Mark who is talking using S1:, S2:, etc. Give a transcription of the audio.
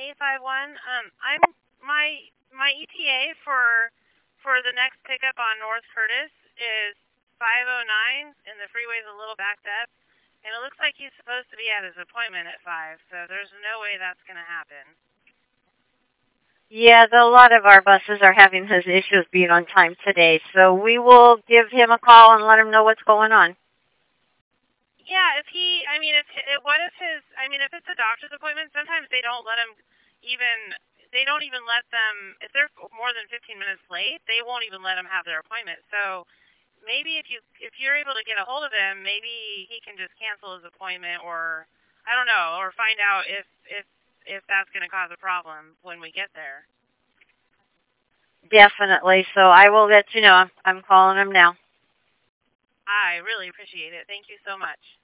S1: 851. I'm my ETA for the next pickup on North Curtis is 5:09, and the freeway's a little backed up. And it looks like he's supposed to be at his appointment at 5, so there's no way that's going to happen.
S2: Yeah, a lot of our buses are having his issues being on time today, so we will give him a call and let him know what's going on.
S1: Yeah, if it's a doctor's appointment, sometimes they don't even let them, if they're more than 15 minutes late, they won't even let them have their appointment. So maybe if you're able to get a hold of him, maybe he can just cancel his appointment, or I don't know, or find out if that's going to cause a problem when we get there.
S2: Definitely. So I will let you know. I'm calling him now.
S1: I really appreciate it. Thank you so much.